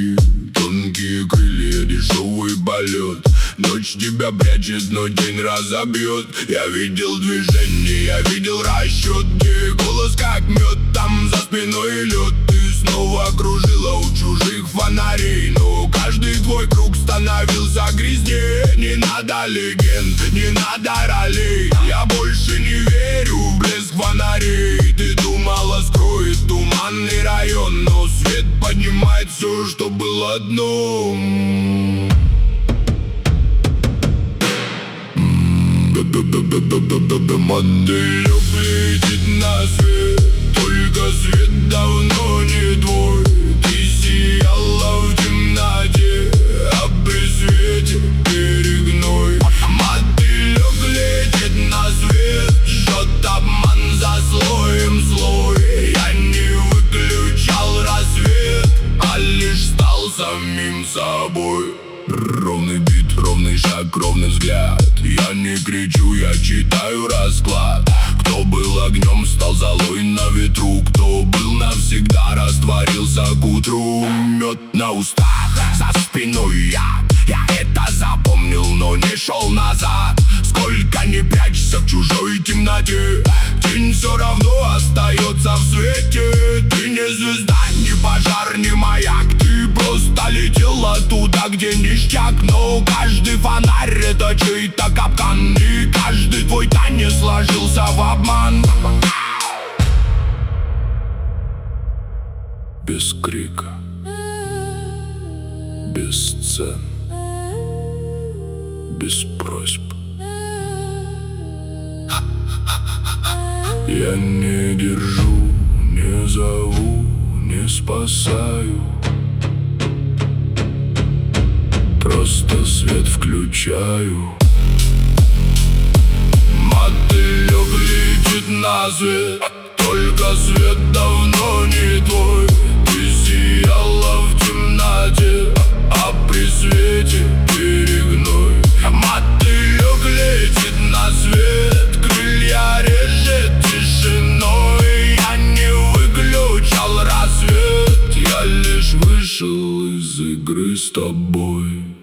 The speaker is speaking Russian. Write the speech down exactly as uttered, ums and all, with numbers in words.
облаки, тонкие крылья, дешевый полет. Ночь тебя прячет, но день разобьет. Я видел движение, я видел расчет, где голос как мед, там за спиной лед. Ты снова кружила у чужих фонарей, но каждый твой круг становился грязнее. Не надо легенд, не надо ролей, я больше не верю в блеск фонарей. Ты думала, скроет туманный район, но свет поднимает все, что было дном. Мотылёк летит на свет, только свет давно не твой. Ты сияла в темноте, а при свете перегной. Мотылёк летит на свет, жжет обман за слоем слой. Я не выключал рассвет, а лишь стал самим собой. Ровный бит, ровный шаг, ровный взгляд. Я не кричу, я читаю расклад. Кто был огнем, стал золой на ветру. Кто был навсегда, растворился к утру. Мед на устах, за спиной я. Я это запомнил, но не шел назад. Сколько не прячься в чужой темноте, тень все равно остается в свете. Ты не звезда, не пожар, не маяк. Ты просто летела туда, где ништяк. Но каждый фонарь — это чей-то капкан, и каждый твой танец сложился в обман. Без крика, без сцен, без просьб. Я не держу, не зову, не спасаю. Просто свет включаю. Мотылёк летит на свет, только свет давно не твой. Ты сияла в темноте, а при свете перегной. Мотылёк летит на свет, крылья режет тишиной. Я не выключал рассвет, я лишь вышел из игры с тобой.